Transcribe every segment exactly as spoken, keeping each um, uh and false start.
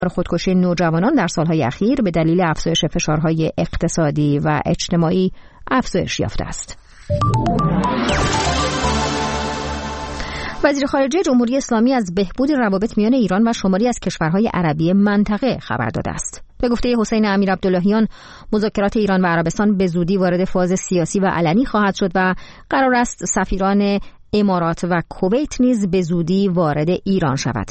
خودکشی نوجوانان در سالهای اخیر به دلیل افزایش فشارهای اقتصادی و اجتماعی افزایش یافته است. وزیر خارجه جمهوری اسلامی از بهبود روابط میان ایران و شماری از کشورهای عربی منطقه خبر داده است. به گفته حسین امیر عبداللهیان، مذاکرات ایران و عربستان به زودی وارد فاز سیاسی و علنی خواهد شد و قرار است سفیران امارات و کویت نیز به زودی وارد ایران شود.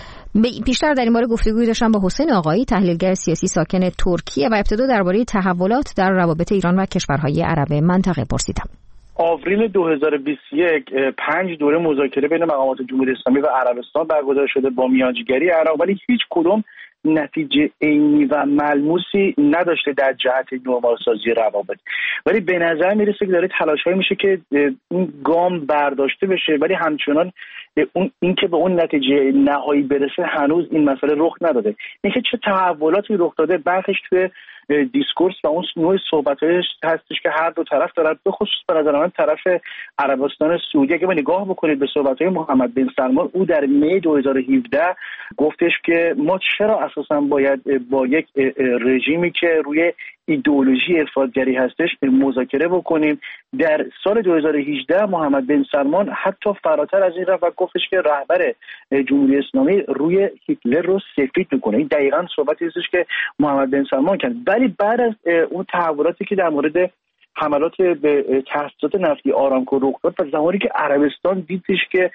بیشتر در این باره گفتگوی داشتم با حسین آقایی، تحلیلگر سیاسی ساکن ترکیه، و ابتدا درباره تحولات در روابط ایران و کشورهای عرب منطقه پرسیدم. آوریل دو هزار و بیست و یک پنج دوره مذاکره بین مقامات جمهوری اسلامی و عربستان برگزار شده با میانجیگری عراق، ولی هیچ کدام نتیجه عینی و ملموسی نداشته در جهت نرمالسازی روابط. ولی به نظر میرسه که داره تلاش‌هایی میشه که این گام برداشته بشه، ولی همچنان اون اینکه به اون نتیجه نهایی برسه هنوز این مسئله رخ نداده. اینکه چه تحولاتی رخ داده برخش توی دیسکورس و اون نوع صحبت‌هاش هستش که هر دو طرف دارن، به خصوص به نظر من طرف عربستان سعودی. اگه نگاه بکنید به صحبت‌های محمد بن سلمان، او در می دو هزار و هفده گفتش که ما چرا اساساً باید با یک رژیمی که روی ایدئولوژی افراطگری هستش مذاکره بکنیم. در سال دو هزار و هجده محمد بن سلمان حتی فراتر از این رفت و گفتش که رهبر جمهوری اسلامی روی هیتلر رو سفید میکنه. این دقیقاً صحبتی هستش که محمد بن سلمان کرد. ولی بعد از اون تحولاتی که در مورد حملات به تأسیسات نفتی آرامکو رخ داد و زمانی که عربستان دیدش که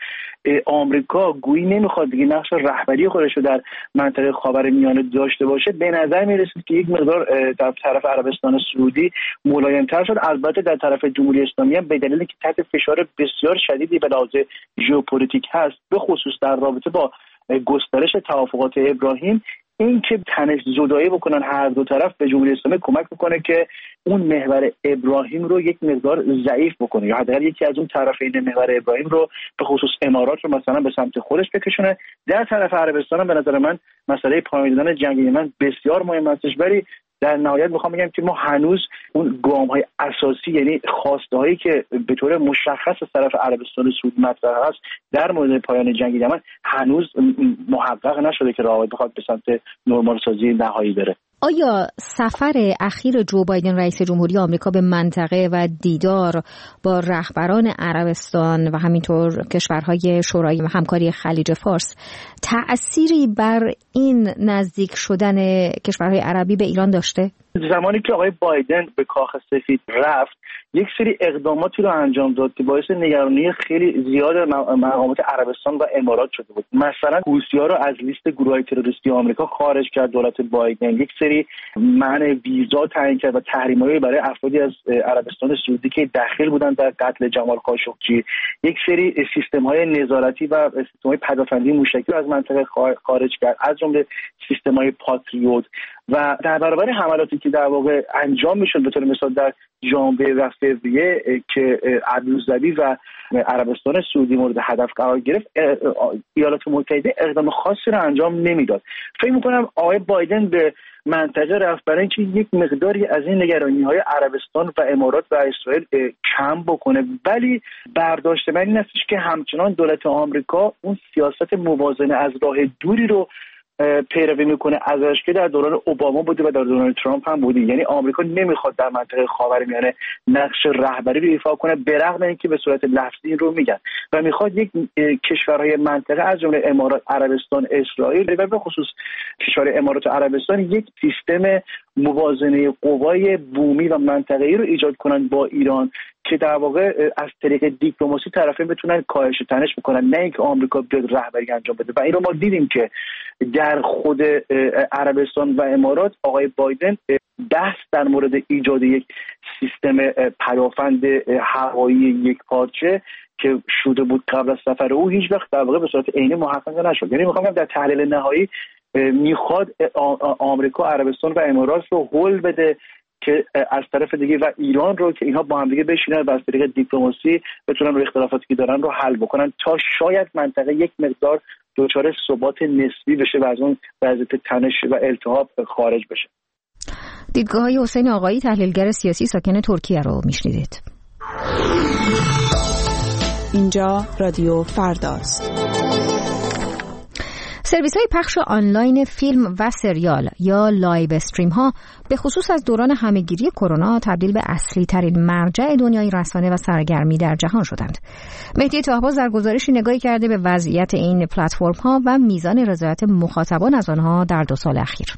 آمریکا گویی نمیخواد دیگه نقش رهبری خودش رو در منطقه خاورمیانه داشته باشه، به نظر میرسید که یک مقدار در طرف عربستان سعودی ملایم‌تر شد. البته در طرف جمهوری اسلامی هم به دلیلی که تحت فشار بسیار شدیدی به لحاظ ژئوپلیتیک هست، به خصوص در رابطه با گسترش توافقات ابراهیم، این که تنش زدایی بکنن هر دو طرف به جمهوری اسلامی کمک میکنه که اون محور ابراهیم رو یک مقدار ضعیف بکنه، یا حداقل یکی از اون طرفین محور ابراهیم رو به خصوص امارات رو مثلا به سمت خودش بکشونه. در طرف عربستان هم به نظر من مسئله پایان دادن جنگ یمن بسیار مهم هستش، ولی در نهایت میخوام بگم که ما هنوز اون گام‌های اساسی، یعنی خواسته‌هایی که به طور مشخص از طرف عربستان سعودی مطرح است در مورد پایان جنگ یمن هنوز محقق نشده که راه بخواد به سمت نرمالسازی نهایی بره. آیا سفر اخیر جو بایدن رئیس جمهوری آمریکا به منطقه و دیدار با رهبران عربستان و همینطور کشورهای شورای همکاری خلیج فارس تأثیری بر این نزدیک شدن کشورهای عربی به ایران داشته؟ زمانی که آقای بایدن به کاخ سفید رفت، یک سری اقداماتی رو انجام داد که باعث نگرانی خیلی زیاد مقامات عربستان و امارات شده بود. مثلا حوثی‌ها رو از لیست گروه‌های تروریستی آمریکا خارج کرد دولت بایدن، یک سری منع ویزا تعیین کرد و تحریم‌هایی برای افرادی از عربستان سعودی که داخل بودن در قتل جمال خاشقچی، یک سری سیستم‌های نظارتی و سیستم‌های پدافندی موشکی رو از منطقه خارج کرد، از جمله سیستم‌های پاتریوت. و در برابر حملاتی که در واقع انجام میشد به طور مثال در ژانویه و فوریه که ابوظبی و عربستان سعودی مورد هدف قرار گرفت، ایالات متحده اقدام خاصی رو انجام نمیداد. فکر میکنم آقای بایدن به منطقه رفت برای اینکه یک مقداری از این نگرانی‌های عربستان و امارات و اسرائیل کم بکنه، ولی برداشت من این استش که همچنان دولت آمریکا اون سیاست موازنه از راه دوری رو پیروی میکنه ازش که در دوران اوباما بوده و در دوران ترامپ هم بوده. یعنی آمریکا نمیخواد در منطقه خاورمیانه نقش رهبری رو ایفا کنه، به رغم اینکه به صورت لفظی این رو میگن، و میخواد یک کشورهای منطقه از جمله امارات، عربستان، اسرائیل و به خصوص کشور امارات و عربستان یک سیستم موازنه قوای بومی و منطقه‌ای رو ایجاد کنن با ایران که در واقع از طریق دیپلماسی طرفین بتونن کاهش تنش بکنن، نه اینکه آمریکا بیاد رهبری انجام بده. و این رو ما دیدیم که در خود عربستان و امارات آقای بایدن بحث در مورد ایجاد یک سیستم پدافند هوایی یک پارچه که شده بود قبل از سفر او هیچ وقت در واقع به صورت عینی محقق نشد. یعنی میخوام در تحلیل نهایی میخواد آمریکا، عربستان و امارات رو هول بده که از طرف دیگه و ایران رو که اینها با هم دیگه بشینن و از طریق دیپلماسی بتونن رو اختلافاتی که دارن رو حل بکنن تا شاید منطقه یک مقدار دچار ثبات نسبی بشه و از اون وضعیت تنش و التهاب خارج بشه. دیدگاه‌های حسین آقایی، تحلیلگر سیاسی ساکن ترکیه رو میشنیدید. اینجا رادیو فرداست. سرویس‌های پخش آنلاین فیلم و سریال یا لایو استریم ها به خصوص از دوران همه‌گیری کرونا تبدیل به اصلی ترین مرجع دنیای رسانه و سرگرمی در جهان شدند. مهدی طاهباز در گزارشی نگاهی کرده به وضعیت این پلتفرم ها و میزان رضایت مخاطبان از آنها در دو سال اخیر.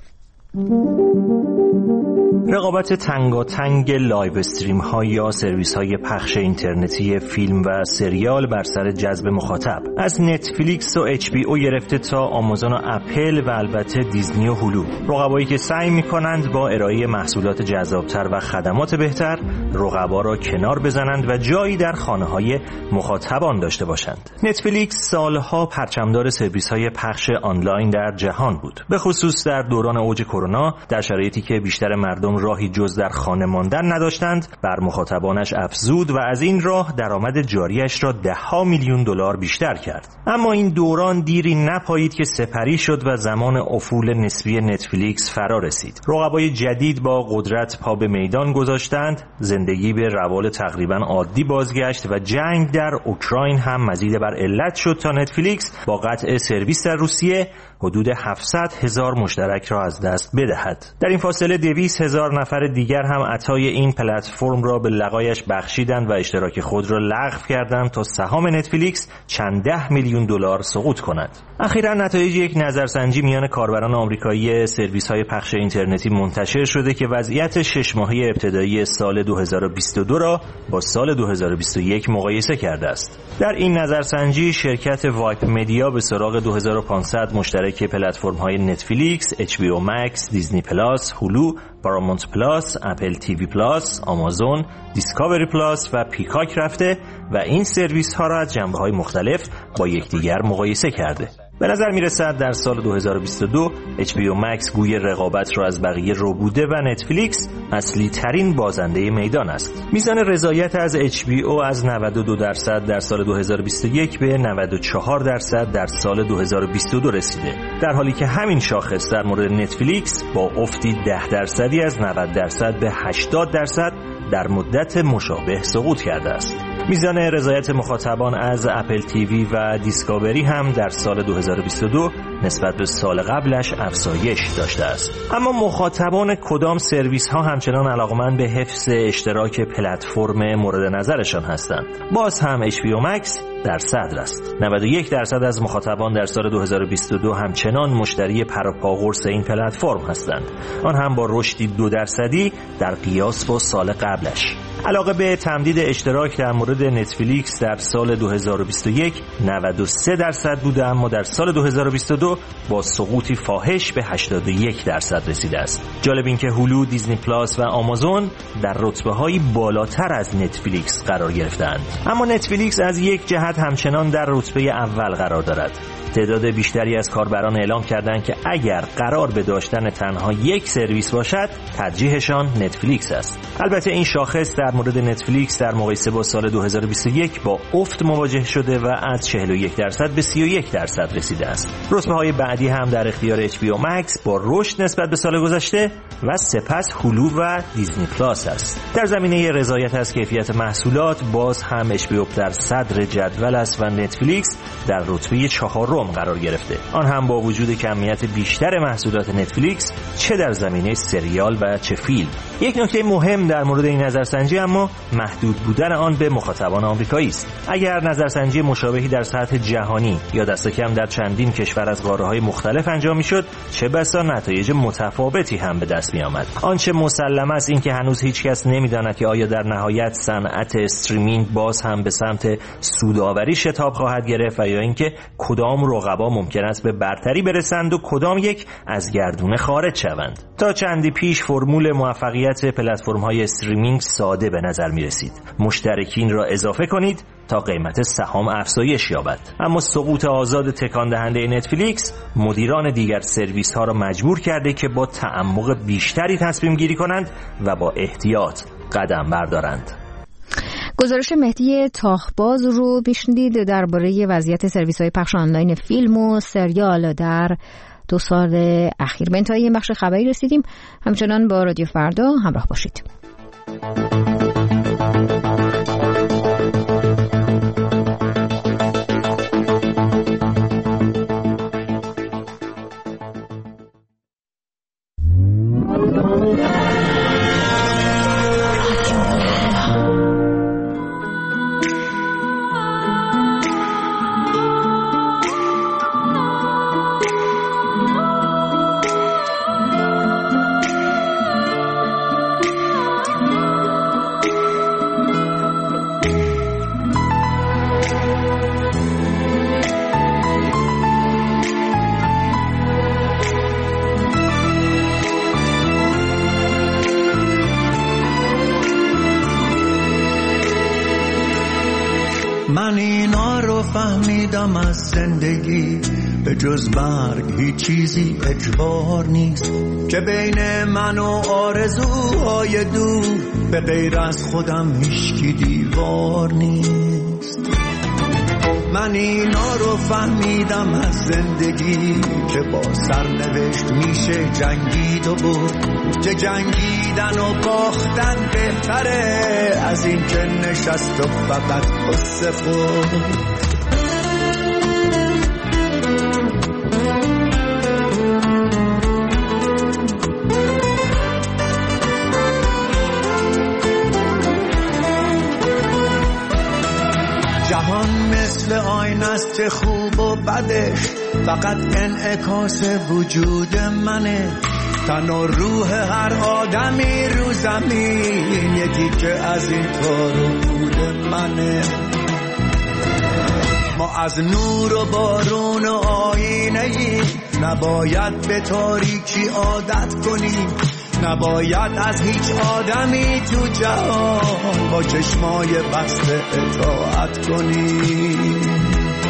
رقابت تنگاتنگ لایو استریم ها یا سرویس های پخش اینترنتی فیلم و سریال بر سر جذب مخاطب از نتفلیکس و اچ بی او گرفته تا آمازون و اپل و البته دیزنی و هولو، رقبایی که سعی میکنند با ارائه محصولات جذابتر و خدمات بهتر رقبا را کنار بزنند و جایی در خانه های مخاطبان داشته باشند. نتفلیکس سالها پرچمدار سرویس های پخش آنلاین در جهان بود، به خصوص در دوران اوج کرونا، در شرایطی که بیشتر مردم راهی جز در خانه ماندن نداشتند، بر مخاطبانش افزود و از این راه درآمد جاریش را ده ها میلیون دلار بیشتر کرد. اما این دوران دیری نپایید که سپری شد و زمان افول نسبی نتفلیکس فرا رسید. رقبای جدید با قدرت پا به میدان گذاشتند، زندگی به روال تقریبا عادی بازگشت و جنگ در اوکراین هم مزید بر علت شد تا نتفلیکس با قطع سرویس در روسیه حدود هفتصد هزار مشترک را از دست بدهد. در این فاصله دویست هزار نفر دیگر هم عطای این پلتفرم را به لقایش بخشیدند و اشتراک خود را لغو کردند تا سهام نتفلیکس چند ده میلیون دلار سقوط کند. اخیراً نتایج یک نظرسنجی میان کاربران آمریکایی سرویس‌های پخش اینترنتی منتشر شده که وضعیت شش ماهه ابتدایی سال دو هزار و بیست و دو را با سال دو هزار و بیست و یک مقایسه کرده است. در این نظرسنجی شرکت وایپ مدیا به سراغ دو هزار و پانصد مشترک پلتفرم‌های نتفلیکس، اچ بی او مکس، دیزنی پلاس، هولو، پارامونت پلاس، اپل تیوی پلاس، آمازون، دیسکاوری پلاس و پیکاک رفته و این سرویس ها را از جنبه‌های مختلف با یکدیگر مقایسه کرده. به نظر میرسد در سال دو هزار و بیست و دو اچ بی او مکس گوی رقابت را از بقیه رو بوده و نتفلیکس اصلی ترین بازنده میدان است. میزان رضایت از اچ بی او از نود و دو درصد در سال دو هزار و بیست و یک به نود و چهار درصد در سال دو هزار و بیست و دو رسیده، در حالی که همین شاخص در مورد نتفلیکس با افتی ده درصدی از نود درصد به هشتاد درصد در مدت مشابه سقوط کرده است. میزان رضایت مخاطبان از اپل تیوی و دیسکاوری هم در سال دو هزار و بیست و دو نسبت به سال قبلش افزایش داشته است. اما مخاطبان کدام سرویس ها همچنان علاقمند به حفظ اشتراک پلتفرم مورد نظرشان هستند؟ باز هم اچ بی او مکس در صدر است. نود و یک درصد از مخاطبان در سال دو هزار و بیست و دو همچنان مشتری پروپاقرص این پلتفرم هستند، آن هم با رشدی دو درصدی در قیاس با سال قبلش. علاقه به تمدید اشتراک در مورد نتفلیکس در سال دو هزار و بیست و یک نود و سه درصد بوده، اما در سال دو هزار و بیست و دو با سقوطی فاحش به هشتاد و یک درصد رسیده است. جالب این که هولو، دیزنی پلاس و آمازون در رتبه‌های بالاتر از نتفلیکس قرار گرفتند. اما نتفلیکس از یک جهت همچنان در رتبه اول قرار دارد. تعداد بیشتری از کاربران اعلام کردند که اگر قرار به داشتن تنها یک سرویس باشد، ترجیحشان نتفلیکس است. البته این شاخص در مورد نتفلیکس در مقایسه با سال دو هزار و بیست و یک با افت مواجه شده و از چهل و یک درصد به سی و یک درصد رسیده است. رتبه‌های بعدی هم در اختیار اچ بی او مکس با رشد نسبت به سال گذشته و سپس هولو و دیزنی پلاس است. در زمینه رضایت از کیفیت محصولات باز هم اچ بی او در صدر جدول است و نتفلیکس در رتبه چهارم قرار گرفته، آن هم با وجود کمیت بیشتر محصولات نتفلیکس چه در زمینه سریال و چه فیلم. یک نکته مهم در مورد این نظرسنجی اما محدود بودن آن به مخاطبان آمریکایی است. اگر نظرسنجی مشابهی در سطح جهانی یا دست کم در چندین کشور از قاره‌های مختلف انجام می‌شد، چه بسا نتایج متفاوتی هم به دست می‌آمد. آنچه مسلم است این که هنوز هیچ کس نمی‌داند که آیا در نهایت صنعت استریمینگ باز هم به سمت سودآوری شتاب خواهد گرفت و یا اینکه کدام رقبا ممکن است به برتری برسند و کدام یک از گردونه خارج شوند. تا چندی پیش فرمول موفقیت پلتفرم‌های استریمینگ ساده به نظر می‌رسید: مشترکین را اضافه کنید تا قیمت سهام افزایش یابد. اما سقوط آزاد تکان دهنده نتفلیکس مدیران دیگر سرویس ها را مجبور کرده که با تعمق بیشتری تصمیم گیری کنند و با احتیاط قدم بردارند. گزارش مهدی طاهباز رو بشنیدید درباره وضعیت سرویس‌های پخش آنلاین فیلم و سریال در دو سال اخیر. به انتهای این بخش خبری رسیدیم. همچنان با رادیو فردا همراه باشید. فهمیدم از زندگی به جز مرگ هیچ چیزی اجبار نیست، که بین من و آرزوهای دور به غیر از خودم هیچکی دیوار نیست. من اینا رو فهمیدم از زندگی که با سرنوشت میشه جنگید و بود، که جنگیدن و باختن بهتره از این که نشست و فقط قصه خود. جهان مثل آینه است که خوب و بدش فقط انعکاس وجود منه، تن و روح هر آدمی رو زمین یکی که از این کار و بود منه. ما از نور و بارون و آینه ای نباید به تاریکی عادت کنیم، نباید از هیچ آدمی تو جهان با چشمای بسته اطاعت کنیم.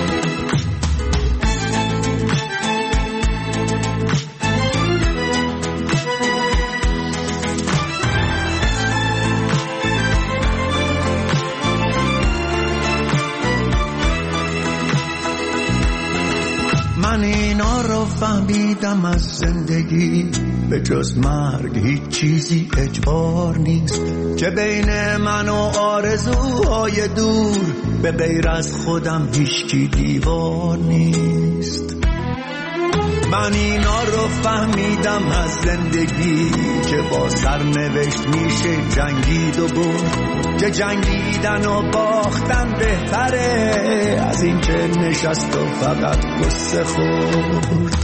من اینا رو فهمیدم از زندگی به جز مرگ هیچ چیزی اجبار نیست، که بین من و آرزوهای دور به غیر از خودم هیچکی دیوار نیست. من اینا رو فهمیدم از زندگی که با سرنوشت میشه جنگید و بود، که جنگیدن و باختن بهتره از این که نشست و فقط قصه خورد.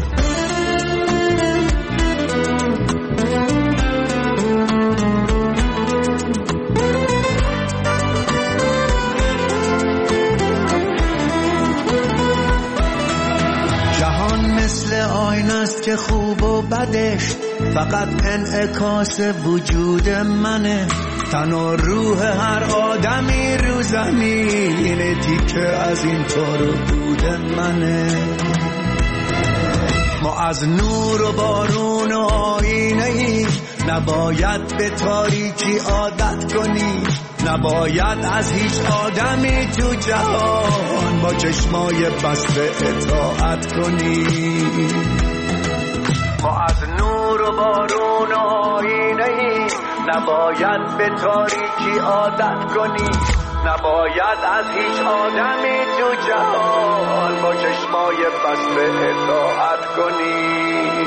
که خوب و بدش فقط انعکاس وجود منه، تن و روح هر آدمی رو زمین تیکه از این طور بود منه. ما از نور و بارون و آینه ای نباید به تاریکی عادت کنیم، نباید از هیچ آدمی تو جهان با چشمای بسته اطاعت کنیم. ما از نور و بارون و آینه ای نباید به تاریکی عادت کنیم، نباید از هیچ آدمی تو جهان با چشمای بسته اطاعت کنیم.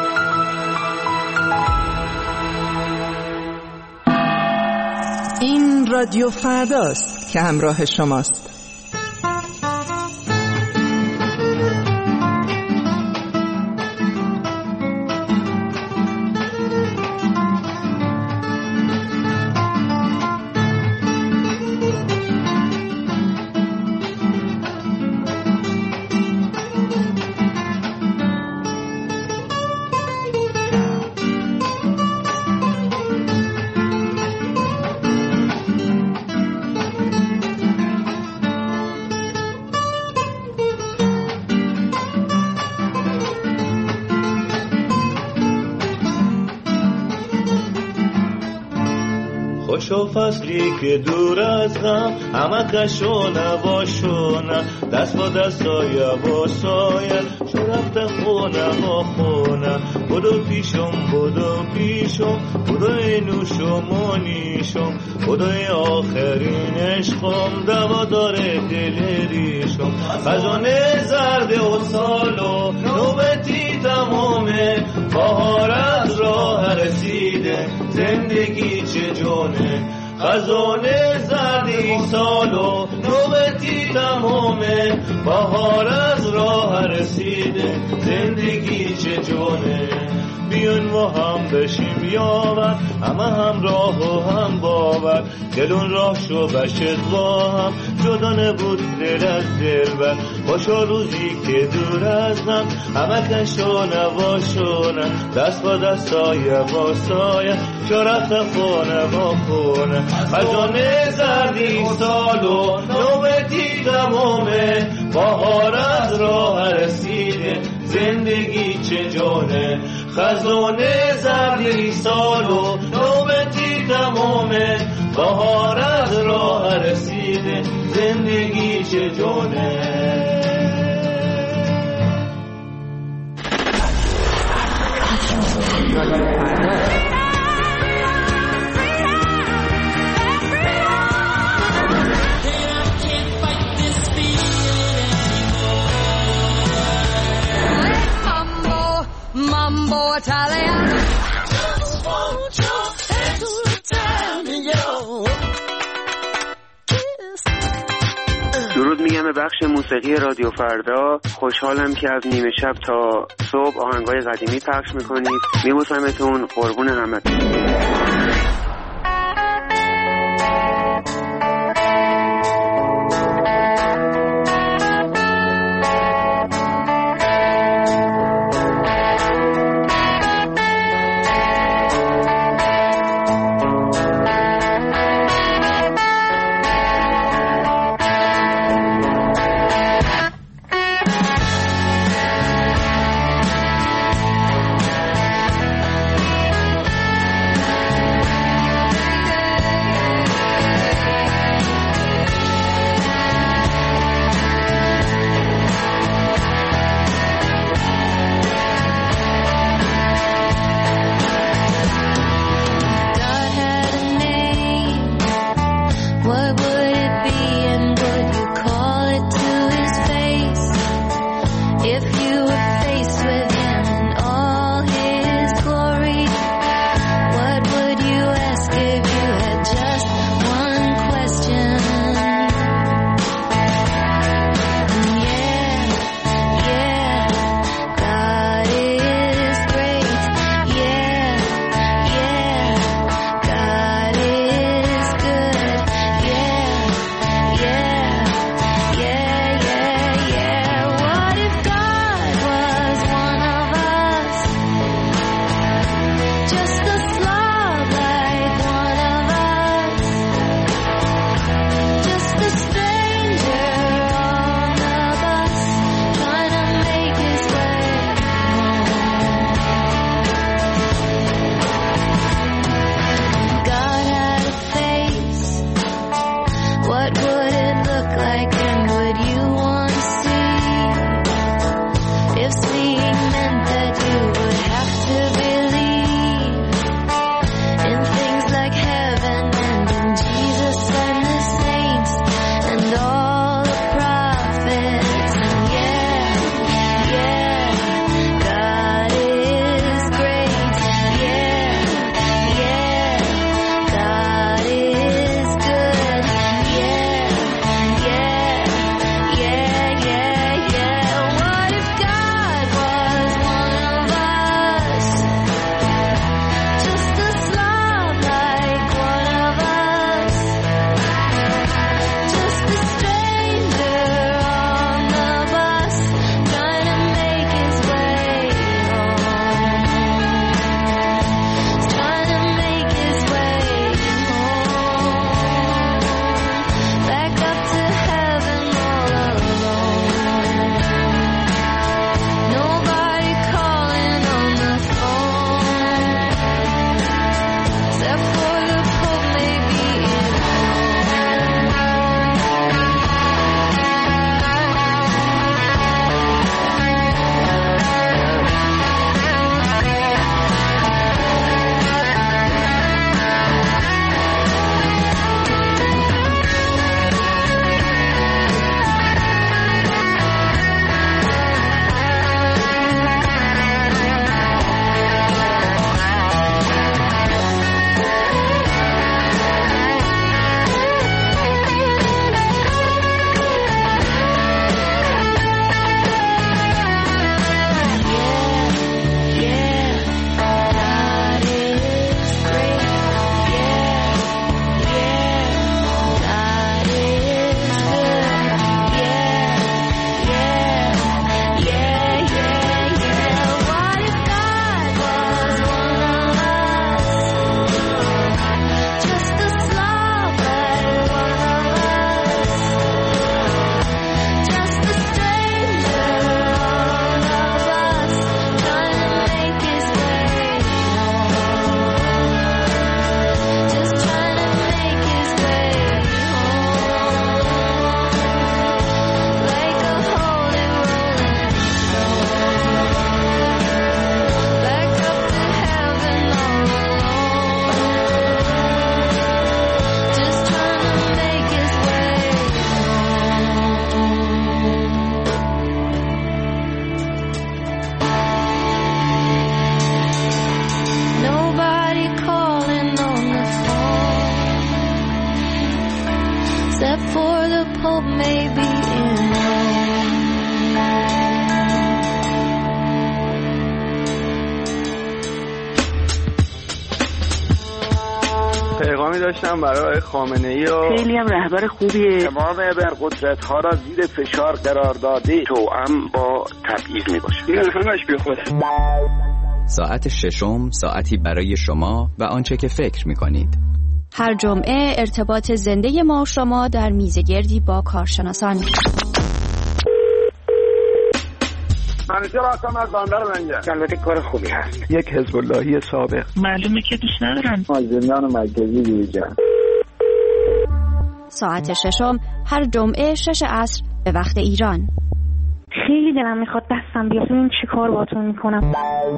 این رادیو فرداست که همراه شماست. خوشو فصلی که دور از غم همه کشو نباشونه، دست با دست سایه با سایه شو رفته خونه با خونه. بودو پیشم بودو پیشم بودو اینوشم و نیشم، بودوی آخرین عشقم دوا داره دل ریشم. خزانه زرد و سال و نوبتی تمامه، بهار از راه رسیده زندگی چه جونه. خزانه زردی سال و نوبتی تمامه، بهار از راه رسیده زندگی چه جونه. بیان و هم بشیم یاور، همه هم راه و هم باور، دلون راه شو بشد با هم، جدا نبود دل از دل بر. باشا روزی که دور از هم همه کشو نباشونه، دست با دست سایه با سایه شرفت خونه با خونه. خزانه زردی سال و نوبتی تمامه، بهار از راه رسیده، زندگی چه جونه، خزانه زرد سالو نوبتی تمامه، بهار از راه رسیده، زندگی چه جونه. Mambo Italian. درود میگم به بخش موسیقی رادیو فردا. خوشحالم که از نیمه شب تا صبح آهنگای قدیمی پخش میکنید. میبوسمتون، قربون همتون. maybe in Rome. پیغامی داشتم برای خامنه‌ای و خیلی هم رهبر خوبیه. امام ابرقدرت‌ها را زیر فشار قرار داده توأم با تبعیض میباشه. این همش بی خوده. ساعت ششم، ساعتی برای شما و آنچه که فکر میکنید. هر جمعه ارتباط زنده ما و شما در میزگردی با کارشناسان. منیجر آسام از باندر منجر. البته کار خوبی هست. یک حزب اللهی سابق. معلومه که دوست ندارم. زندان مرکزی دیجا. ساعت ششم هر جمعه شش عصر به وقت ایران. خیلی دلم میخواد دستم بیاد ببین چی کار باتون میکنم.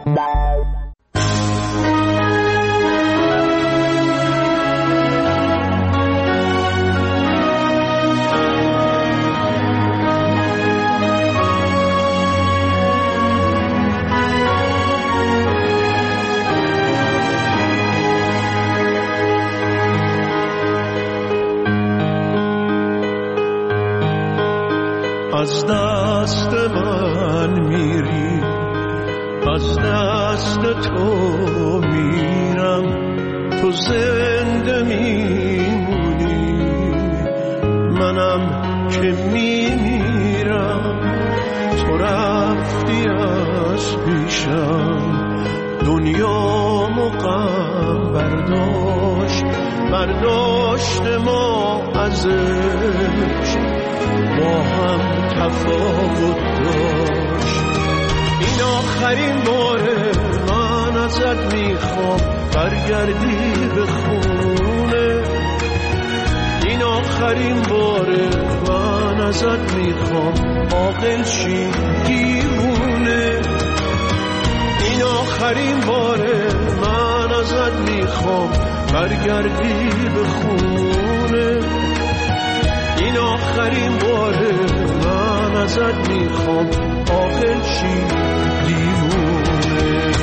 از دست من میری، از دست تو میرم، تو زنده میمونی، منم که میمیرم. تو رفتی از پیشم، دنیا غم برداشت، برداشت ما ازش، با هم تفاوت داشت. این آخرین باره من ازت میخوام برگردی به خونه. این آخرین باره من ازت میخوام عاقل شی دیوونه. این آخرین باره من ازت میخوام برگردی به خونه. این آخرین باره من ازت میخوام عاقل شی دیوونه.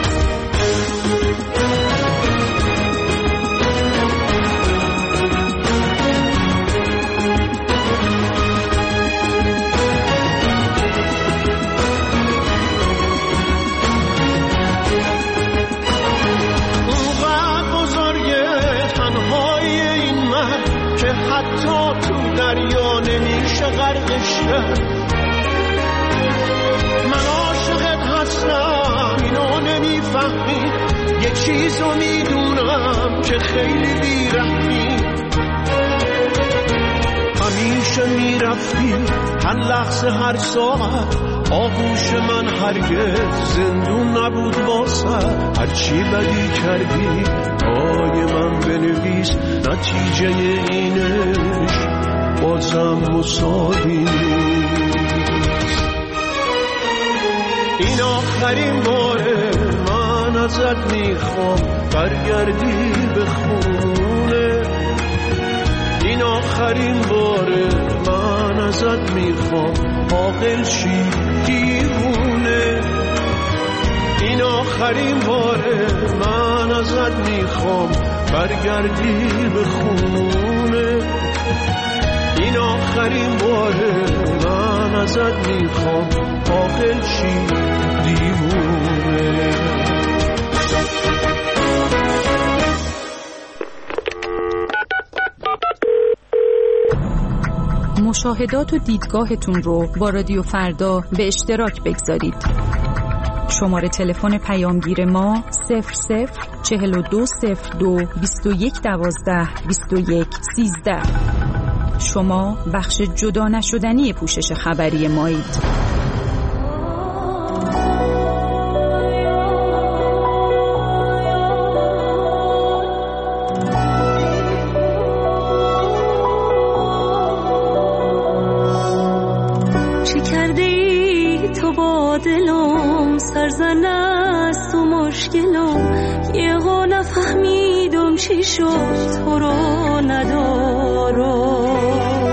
اونقدر بزرگه تنهای این من که حتی تو دریا نمیشه غرقش کرد. من عاشقت هستم اینو نمیفهمی، یه چیزو میدونم که خیلی بیرحمی. همیشه میرفتی هر لحظه هر ساعت، آغوش من هرگز زندون نبود واسه. هرچی بدی کردی پای من بنویس، نتیجه اینش بازم مساوی نیست. این آخرین باره من ازت میخوام برگردی به خونه. این آخرین باره من ازت میخوام عاقل شی دیوونه. این آخرین باره من ازت میخوام برگردی به خونه. این آخرین باره من ازت میخوام عاقل شی دیوونه. مشاهدات و دیدگاهتون رو با رادیو فردا به اشتراک بگذارید. شماره تلفن پیامگیر ما صفر صفر چهل و دو صفر دو بیست و یک دوازده بیست و یک سیزده. شما بخش جدا نشدنی پوشش خبری مایید. دلم سرزن است و مشکلم، یه ها نفهمیدم چی شد تو رو ندارم.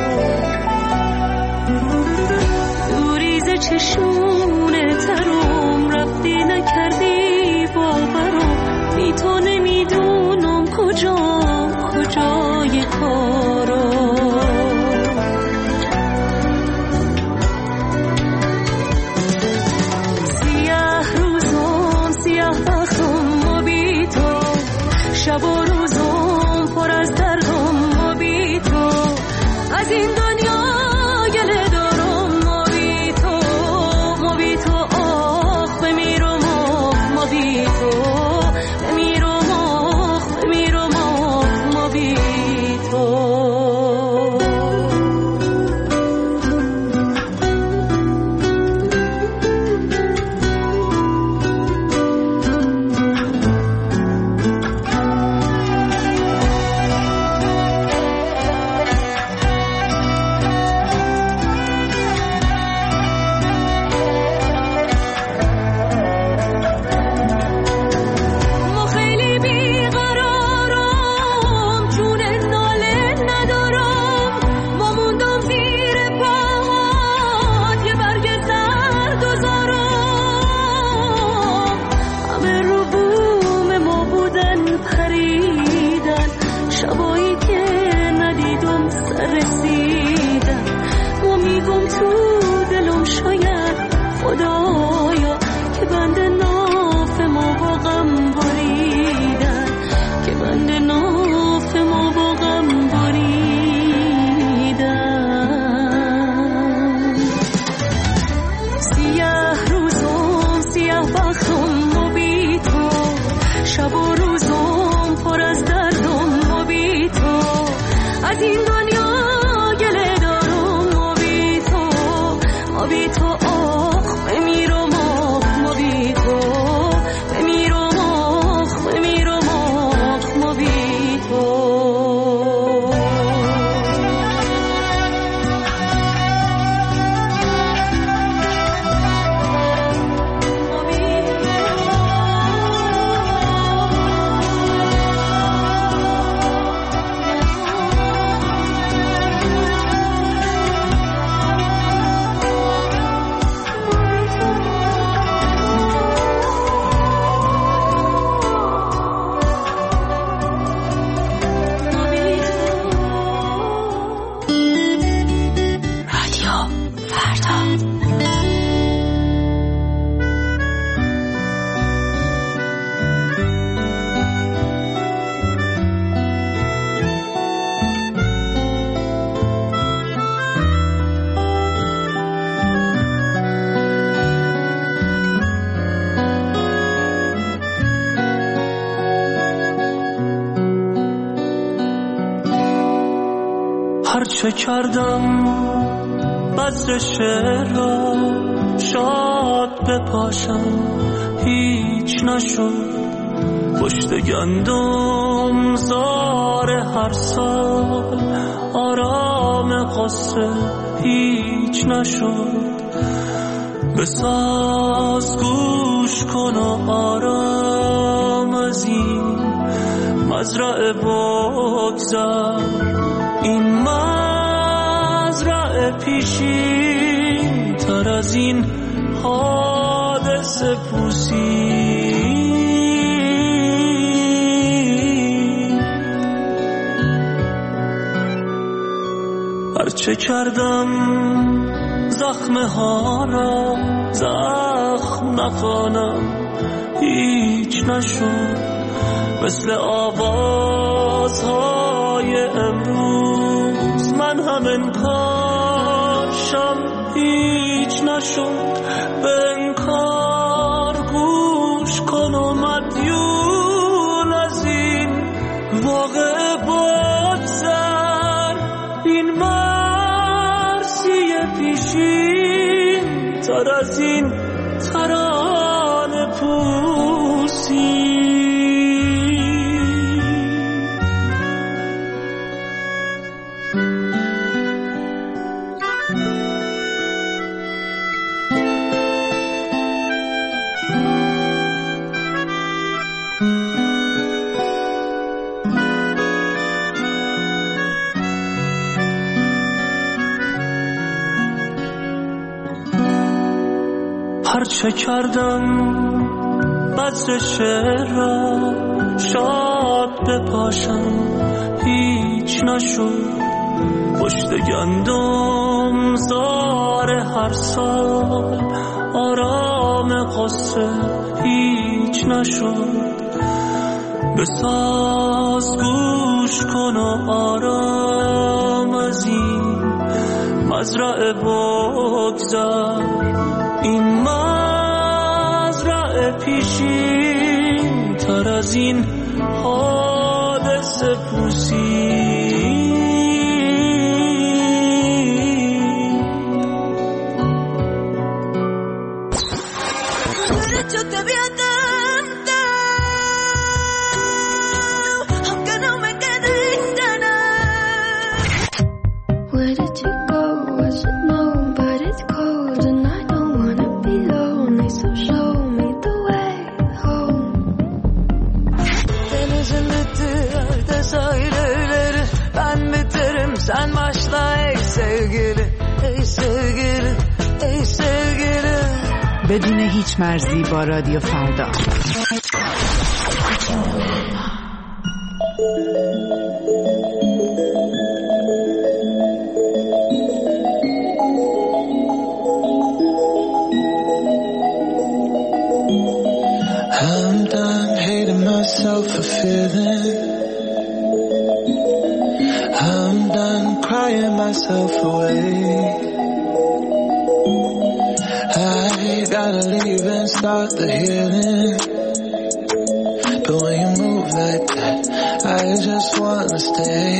دوریز چشونه ترم رفتی نکردی باورم، بی تو نمیدونم کجا کجای کارم. شب و روزم پر از دردم ما بی تو از این دنیا گله دارم ما بی تو ما بی تو آخ بمیرم آخ ما بی تو بمیرم آخ بمیرم آخ ما بی تو چه کردم بذر شعر را شاد بپاشم هیچ نشد پشت گندم زار هر سال آرام قصه هیچ نشد بساز گوش کن و آرام از این مزرعه بگذر این مزرعه پیشین تر از این حادثه پوسی هرچه کردم زخمه ها را زخم نخوانم هیچ نشد مثل آوازهای امروز من هم انکارشم هیچ نشد به انکار گوش کن و مدیون از این واقع بگذر این مرسی پیشین تر از این ترانه پوسی هرچه کردم بذر شعر را شاد بپاشم هیچ نشد پشت گندم زار هر سال آرام قصه هیچ نشد بساز گوش کن و آرام از این مزرعه بگذر این مزرعه پیشین تر از این حادثه پوسی sen başla ey sevgili ey sevgili ey sevgili بدون هیچ مرزی با رادیو فردا I'm done hating myself for feeling I'm done crying myself away I gotta leave and start the healing But when you move like that, I just wanna stay.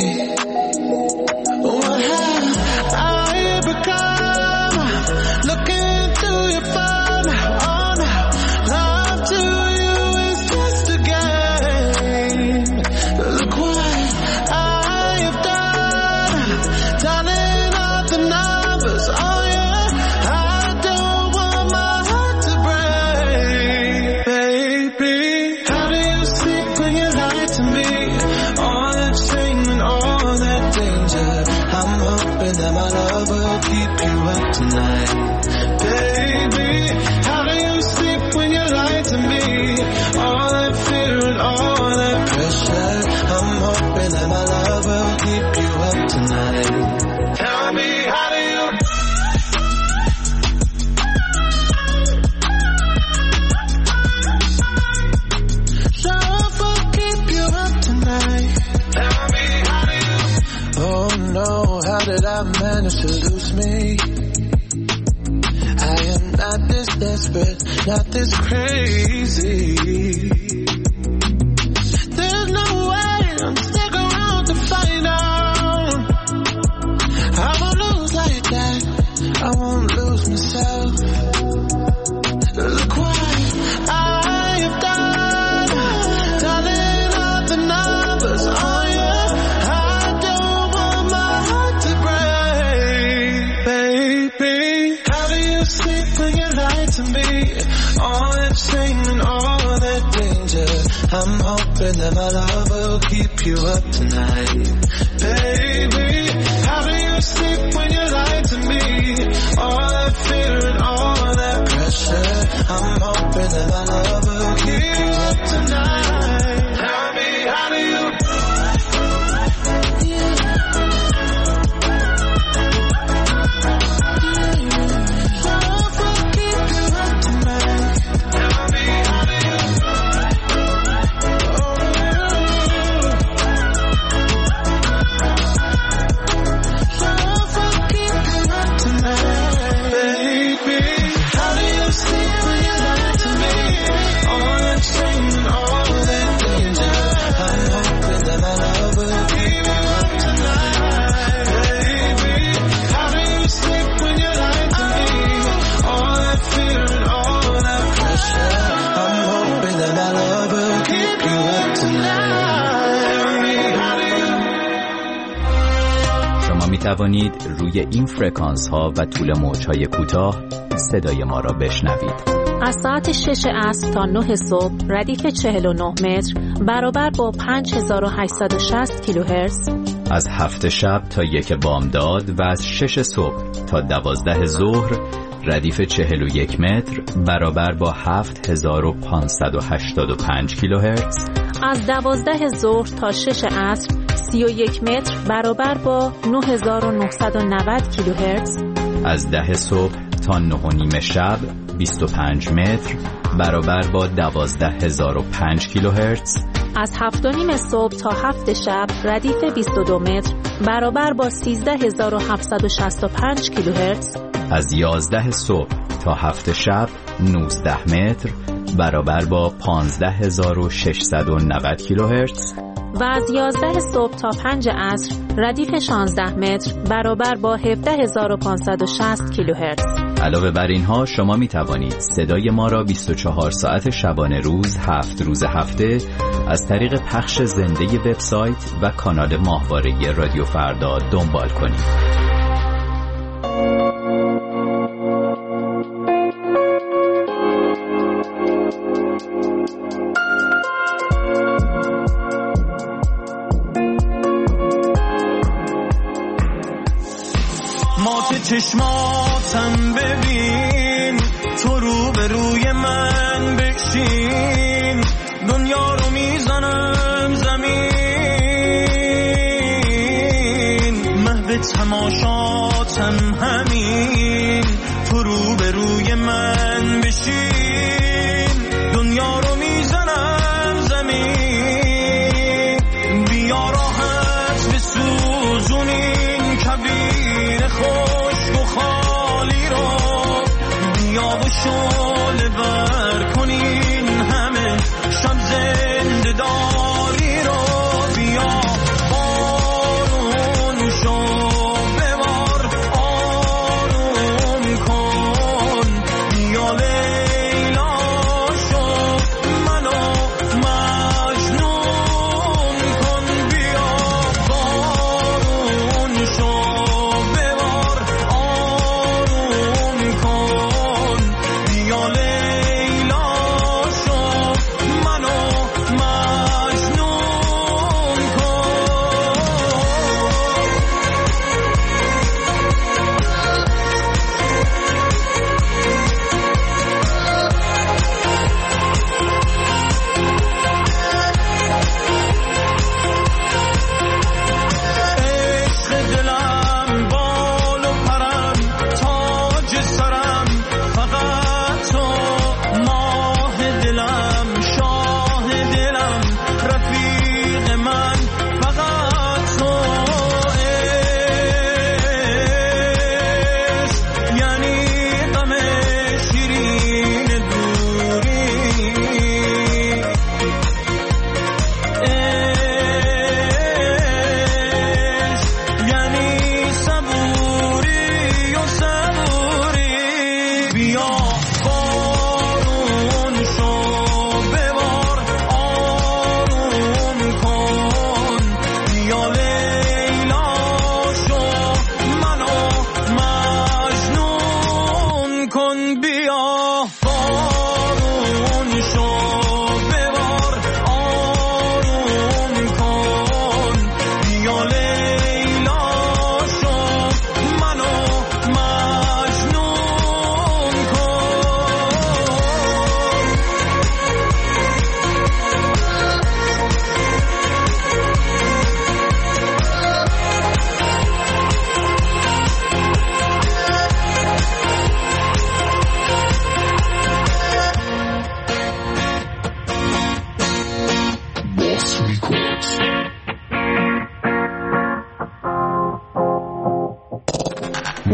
What have I become? Looking through your phone, oh now, love to you is just a game. Look what I have done, tallying up the numbers, oh yeah, I don't want my heart to break. Baby, how do you sleep when you lie to me? All that shame and all that danger, I'm hoping that my love will keep you up tonight. Baby, how do you sleep when you lie to me? All that fear and all that pressure, I'm hoping that my love will keep you up tonight. Tell me, how do you love will keep you up tonight? Tell me, how do you oh no, how did I manage to lose me? I am not this desperate, not this crazy. There's no way I'm stick around to find out. I won't lose like that, I won't lose myself. Look what I have done, tallying up the numbers, oh yeah, I don't want my heart to break. Baby, how do you sleep when you lie to me? All that shame and all that danger, I'm hoping that my love will keep you up tonight. Baby, how do you sleep when you lie to me? All that fear and all that pressure, I'm hoping that my love will keep you up tonight. Tell me, how do you love will keep you up tonight? Tell me, how do you oh love will keep you up tonight. Baby, how do you sleep when you lie to me? All that shame and all that danger, I'm hoping that my love will keep you up tonight. Baby, how do you sleep when you lie to me? All that fear and all that pressure, I'm hoping that my love will keep you up tonight. Tell me, how do you شما می توانید روی این فرکانس ها و طول موج های کوتاه صدای ما را بشنوید. از ساعت شش عصر تا نه صبح ردیف چهل و نه متر برابر با پنج هزار و هشتصد و شصت کیلوهرتز. از هفت شب تا یک بامداد و از شش صبح تا دوازده ظهر ردیف چهل و یک متر برابر با هفت هزار و پانصد و هشتاد و پنج کیلوهرتز. از دوازده ظهر تا شش عصر سی و یک متر برابر با نه هزار و نهصد و نود کیلوهرتز. از ده صبح تا نه و نیم شب بیست و پنج متر برابر با دوازده هزار و پنج کیلوهرتز. از هفت و نیم صبح تا هفت شب ردیف بیست و دو متر برابر با سیزده هزار و هفتصد و شصت و پنج کیلوهرتز. از یازده صبح تا هفت شب نوزده متر برابر با پانزده هزار و ششصد و نود کیلوهرتز. و از یازده صبح تا پنج عصر ردیف شانزده متر برابر با هفده هزار و پانصد و شصت کیلوهرتز. علاوه بر اینها شما می توانید صدای ما را بیست و چهار ساعت شبانه روز هفت روز هفته از طریق پخش زنده وبسایت و کانال ماهواره رادیو فردا دنبال کنید. چشماتم ببین، تو رو به روی من بشین، دنیا رو میزنم زمین، محو تماشاتم همین، تو رو به روی من بشین، دنیا رو میزنم زمین، بیا راحت بسوزونین کبیر خشک و خالی رو، بیا و شعله ور کنین همه شب زنده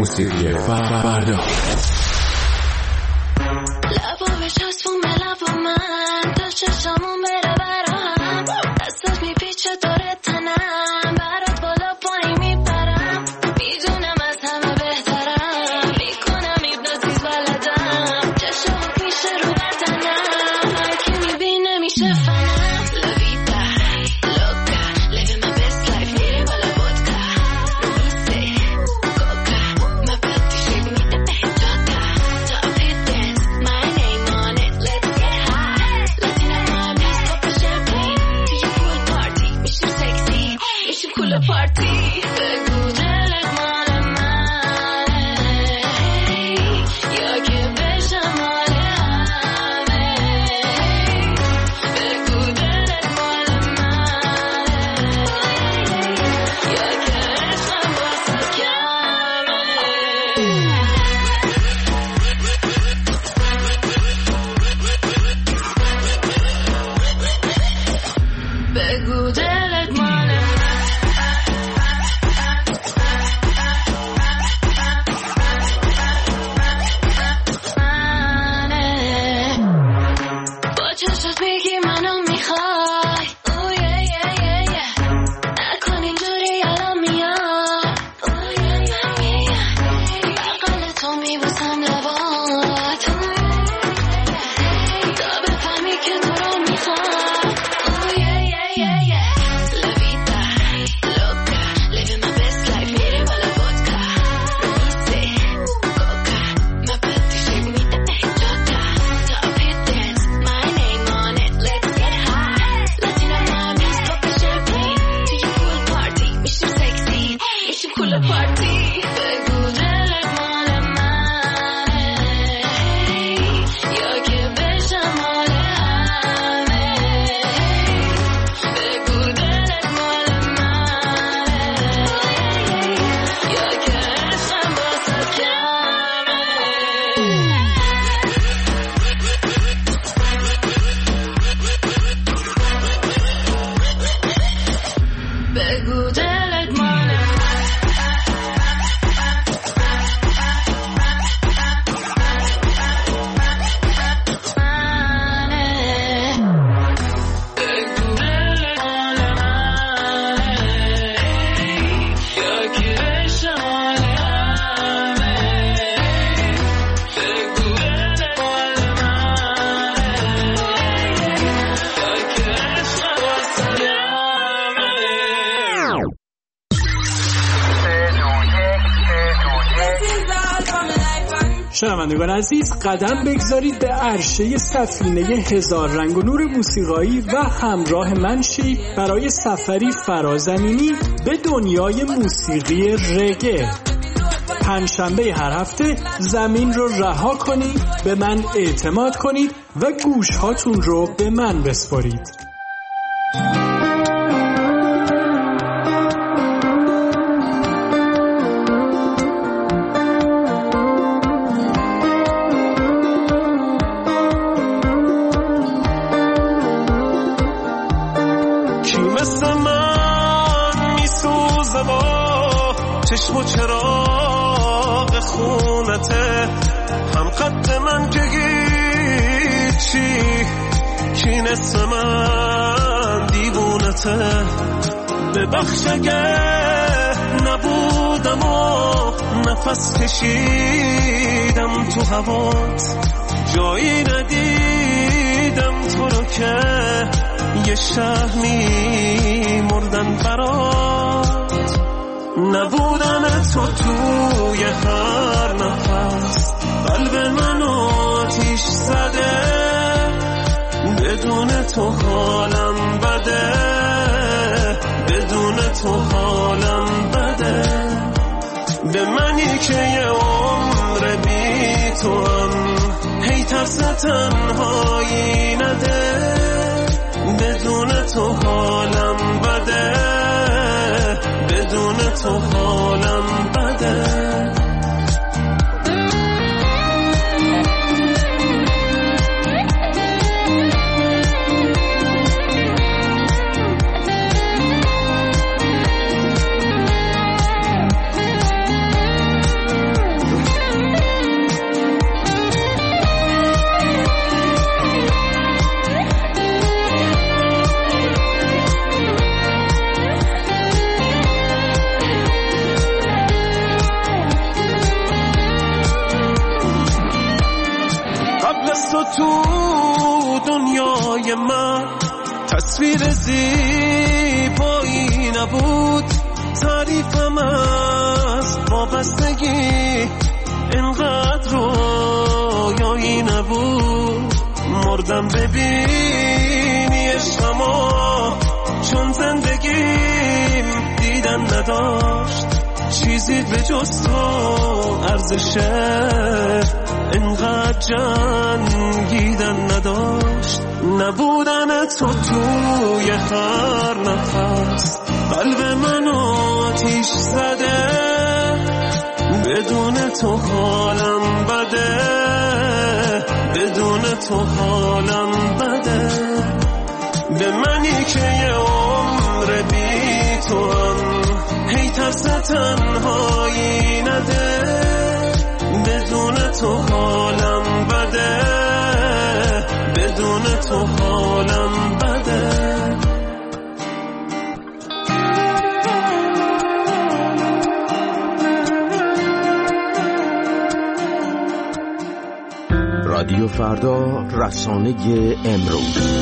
موسیقی فردا. لبا بچسبون به لبا من تا چشمون بره برام دستت میپیچه داره تنم برات بالا پایین میپرم میدونم از همه بهترم میکنم ایبنازیز بلدم چشم میشه رو بدنم هر کی میبینه میشه فنم لویتا لوکا living my best life میره بالا ودکا میسه کوکا my body shape میده احجاتا top hit dance my name on it let's get high Latina mommies pop a champagne to your pool party میشیم sexy میشیم cool party بگو دلت مال منه یا که بشم مال همه بگو دلت مال منه یا که عشقم واسه کمه بگو دلت مال منه با چشت میگی منو میخوای اوه یه یه یه یه نکن اینجوری الان میاد اوه یه یه یه یه بغل تو میبوسم لبات تا بفهمی که تو رو میخوام اوه یه یه یه یه لویتا لوکا living my best life میره بالا ودکا میسه کوکا my body shape میده احجاتا top hit dance my name on it let's get high Latina mommies pop a champagne to your pool party میشیم sexy میشیم cool party بگو دلت مال منه یا که بشم مال همه بگو دلت مال منه یا که عشقم واسه کمه بگو دلت مال منه بگو دلت مال منه یا که عشقم مال همه بگو دلت مال منه یا که عشقم واسه شنوندگان عزیز، قدم بگذارید به عرشه سفینه هزار رنگ و نور موسیقایی و همراه من شید برای سفری فرازمینی به دنیای موسیقی رگه. پنجشنبه هر هفته زمین رو رها کنید، به من اعتماد کنید و گوش هاتون رو به من بسپارید. چشم و چراغ خونته هم قد من که هیچی کی نصف من دیوونته ببخش اگه نبودم و نفس کشیدم تو هوات جایی ندیدم تو رو که یه شهر می مردن برات نبودن تو توی هر نفس قلب من آتیش زده بدون تو حالم بده بدون تو حالم بده به منی که یه عمر بی تو هم هی ترس تنهایی نده بدون تو حالم بده بدون تو حالم بده تصویر زیبایی نبود، تعریفم از وابستگی اینقدر رویایی نبود. مردم ببینی عشقما، چون زندگیم دیدن نداشت، چیزی به جز تو ارزشه اینقدر جنگیدن نداشت. نبودن تو توی هر نفس قلب منو آتیش زده، بدون تو حالم بده، بدون تو حالم بده. به منی که یه عمر بی تو هم هی ترس تنهایی نده، بدون تو حالم بده، بدون تو حالم بده. رادیو فردا، رسانه امروز.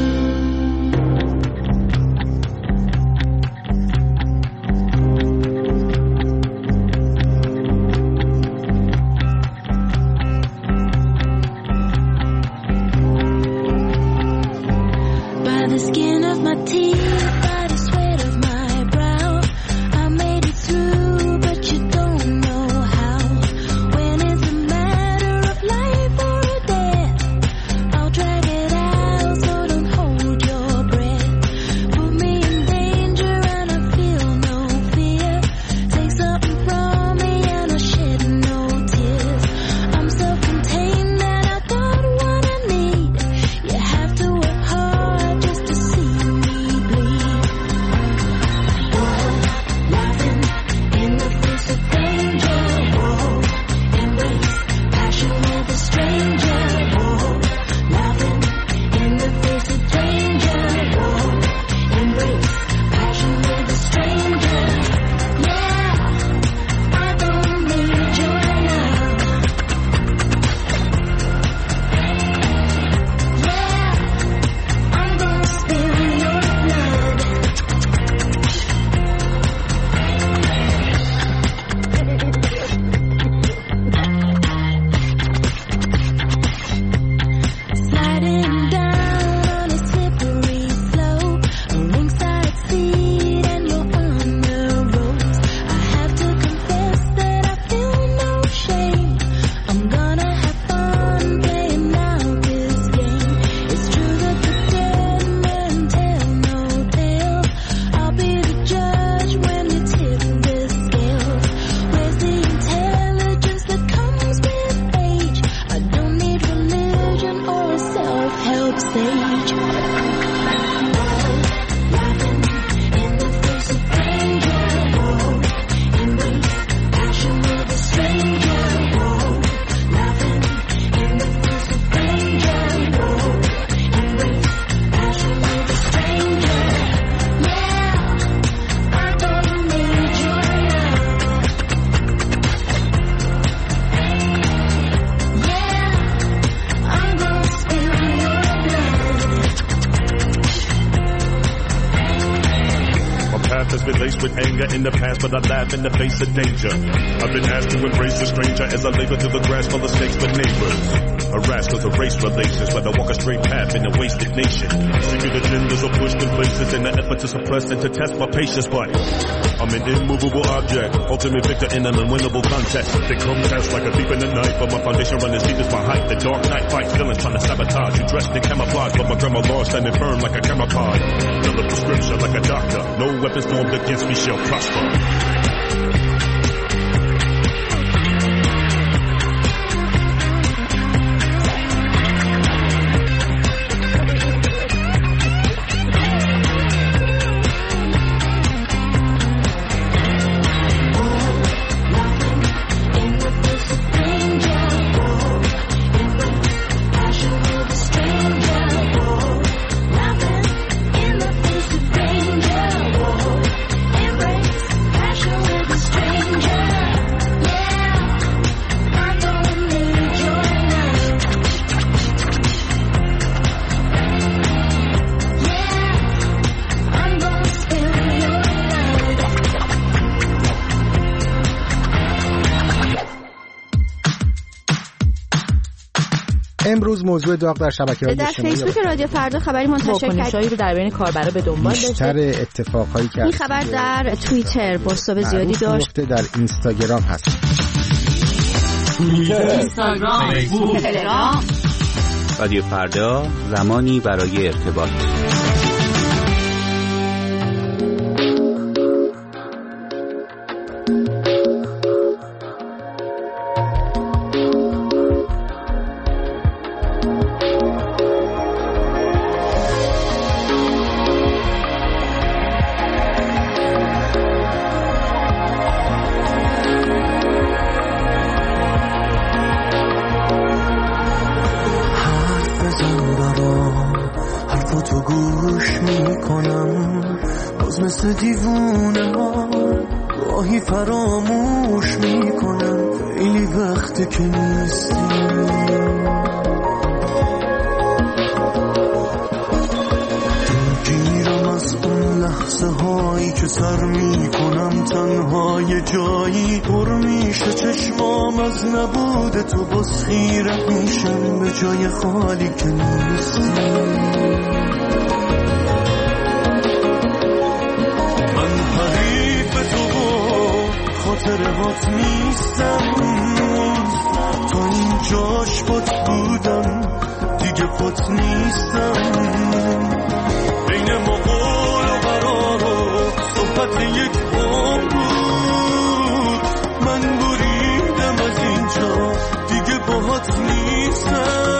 With anger in the past, but I laugh in the face of danger. I've been asked to embrace a stranger as I labor through the grass full of snakes but neighbors. Harassed cause of race relations, but I walk a straight path in a wasted nation. Secret agendas are pushed in places in an effort to suppress and to test my patience, but I'm an immovable object, ultimate victor in an unwinnable contest. They come test like a thief in the night, but my foundation running deep as my height. The dark night fights villains trying to sabotage you, dressed in camouflage, but my grandma law standing firm like a camera pod. Fill the prescription like a doctor, no weapons formed against me shall prosper. Stranger, امروز موضوع داغ در شبکه‌های اجتماعی در فیسبوک رادیو فردا خبری منتشر کرد. واکنش‌هایی رو در بین کاربرا به دنبال داشت. بیشتر اتفاقایی که این خبر در توییتر بازتاب زیادی داشت. در اینستاگرام هست. توییتر، اینستاگرام، فیسبوک، تلگرام. رادیو فردا، زمانی برای ارتباط. دیوونه ها گاهی فراموش میکنم خیلی وقته که نیستی دلگیرم از اون لحظه هایی که سر میکنم تنها یه جایی پر میشه چشمام از نبود تو باز خیره میشم به جای خالی که نیستی خاطرهات نیستم تا اینجاش بات بودم دیگه پات نیستم بین ما قول و قرار و صحبت یک عمر بود من بریدم از اینجا دیگه باهات نیستم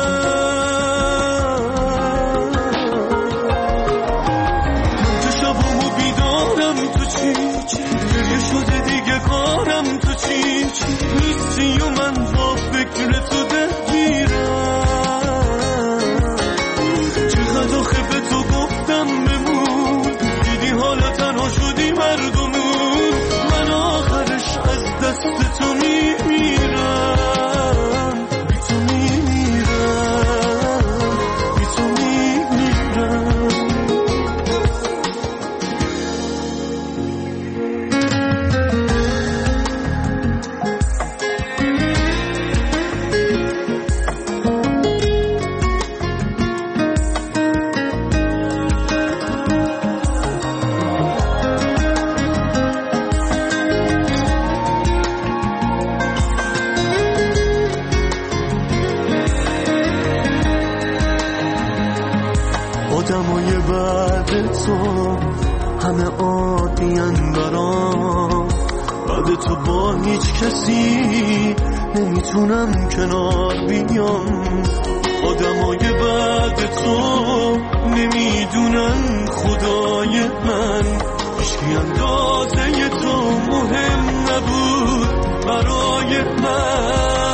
من که شبامو بیدارم تو چی گریه شده دیگه کارم تو چی نیستی و من با فکر تو دلگیرم چقدر آخه به تو گفتم بمون دیدی حالا تنها شدی مردمون من آخرش از دست تو میمیرم بی تو میمیرم بی تو میمیرم آدمای بعد تو همه عادی‌ان برام بعد تو با هیچ کسی نمیتونم کنار بیام آدمای بعد تو نمیدونن خدای من هیچکی اندازه تو مهم نبود برای من